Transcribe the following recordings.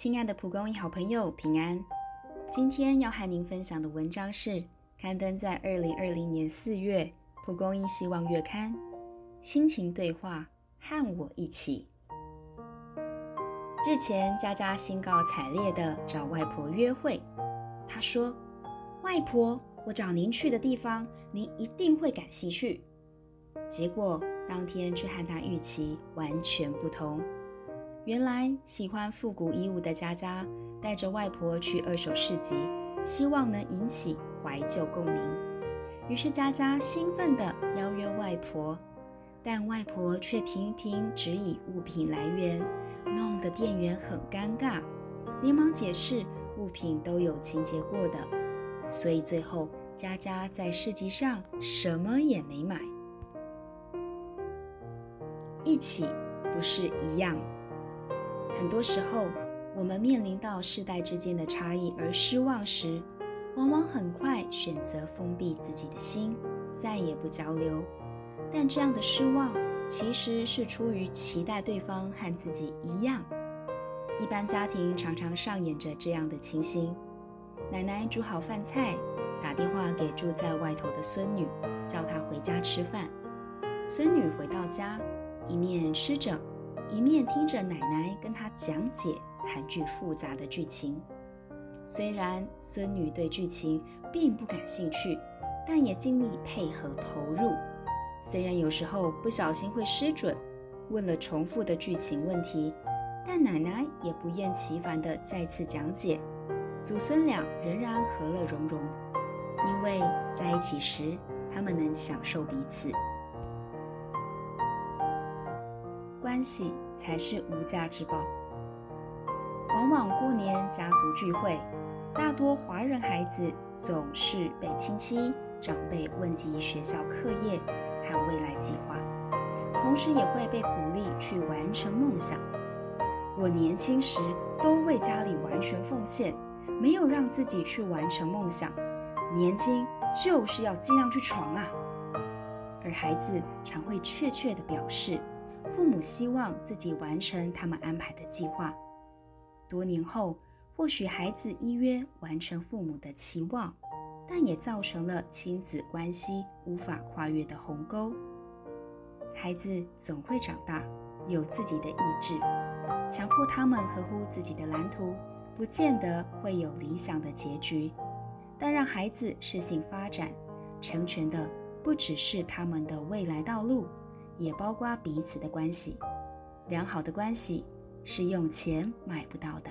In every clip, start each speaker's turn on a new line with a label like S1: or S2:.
S1: 亲爱的蒲公英好朋友，平安。今天要和您分享的文章是刊登在2020年4月蒲公英希望月刊，心情对话，和我一起。日前，佳佳兴高采烈地找外婆约会。她说：“外婆，我找您去的地方，您一定会感兴趣。”结果当天却和她预期完全不同。原来喜欢复古衣物的佳佳带着外婆去二手市集，希望能引起怀旧共鸣。于是佳佳兴奋地邀约外婆，但外婆却频频指以物品来源，弄得店员很尴尬，连忙解释物品都有清洁过的。所以最后佳佳在市集上什么也没买。一起不是一样。很多时候，我们面临到世代之间的差异而失望时，往往很快选择封闭自己的心，再也不交流。但这样的失望其实是出于期待对方和自己一样。一般家庭常常上演着这样的情形：奶奶煮好饭菜，打电话给住在外头的孙女，叫她回家吃饭。孙女回到家，一面吃着，一面听着奶奶跟她讲解韩剧复杂的剧情。虽然孙女对剧情并不感兴趣，但也尽力配合投入。虽然有时候不小心会失准，问了重复的剧情问题，但奶奶也不厌其烦地再次讲解，祖孙俩仍然和乐融融，因为在一起时，他们能享受彼此。关系才是无价之宝。往往过年家族聚会，大多华人孩子总是被亲戚长辈问及学校课业和未来计划，同时也会被鼓励去完成梦想。我年轻时都为家里完全奉献，没有让自己去完成梦想，年轻就是要尽量去闯啊。而孩子常会确切地表示，父母希望自己完成他们安排的计划。多年后，或许孩子依约完成父母的期望，但也造成了亲子关系无法跨越的鸿沟。孩子总会长大，有自己的意志，强迫他们合乎自己的蓝图，不见得会有理想的结局。但让孩子适性发展，成全的不只是他们的未来道路，也包括彼此的关系。良好的关系是用钱买不到的。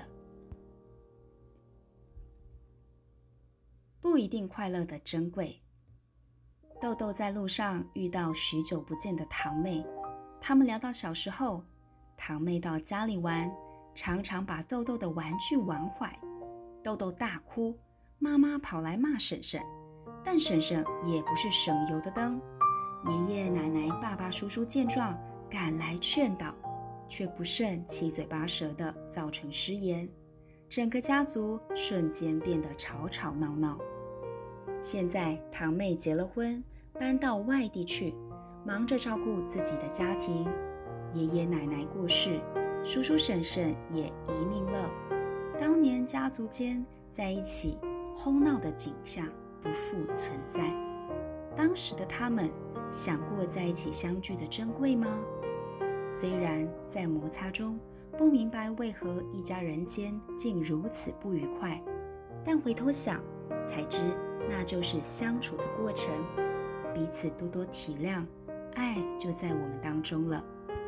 S1: 不一定快乐的珍贵。豆豆在路上遇到许久不见的堂妹，他们聊到小时候，堂妹到家里玩，常常把豆豆的玩具玩坏，豆豆大哭，妈妈跑来骂婶婶，但婶婶也不是省油的灯。爷爷奶奶爸爸叔叔见状赶来劝导，却不慎七嘴八舌的造成失言，整个家族瞬间变得吵吵闹闹。现在堂妹结了婚，搬到外地去，忙着照顾自己的家庭，爷爷奶奶过世，叔叔婶婶也移民了。当年家族间在一起哄闹的景象不复存在。当时的他们想过在一起相聚的珍贵吗？虽然在摩擦中不明白为何一家人间竟如此不愉快，但回头想才知那就是相处的过程，彼此多多体谅，爱就在我们当中了。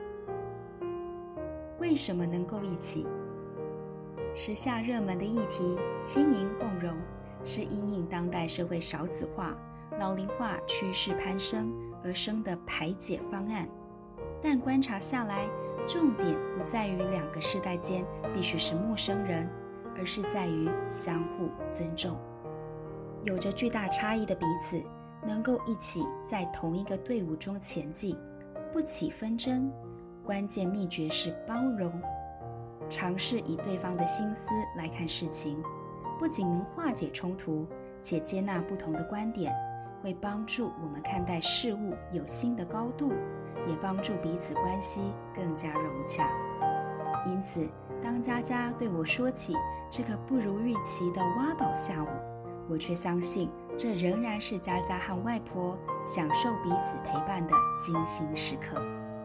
S1: 为什么能够一起？时下热门的议题轻盈共融，是因应当代社会少子化、老龄化趋势攀升而生的排解方案。但观察下来，重点不在于两个世代间必须是陌生人，而是在于相互尊重。有着巨大差异的彼此能够一起在同一个队伍中前进，不起纷争。关键秘诀是包容，尝试以对方的心思来看事情，不仅能化解冲突，且接纳不同的观点，会帮助我们看待事物有新的高度，也帮助彼此关系更加融洽。因此， 当佳佳对我说起这个不如预期的挖宝下午，我却相信这仍然是佳佳和外婆享受彼此陪伴的精心时刻。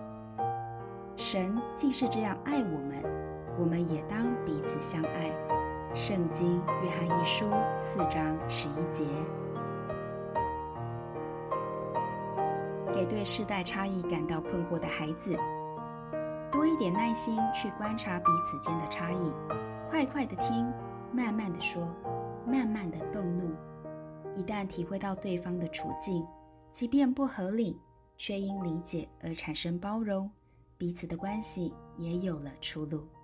S1: 神既是这样爱我们，我们也当彼此相爱。圣经约翰一书4章11节。给对世代差异感到困惑的孩子，多一点耐心去观察彼此间的差异，快快的听，慢慢的说，慢慢的动怒。一旦体会到对方的处境，即便不合理，却因理解而产生包容，彼此的关系也有了出路。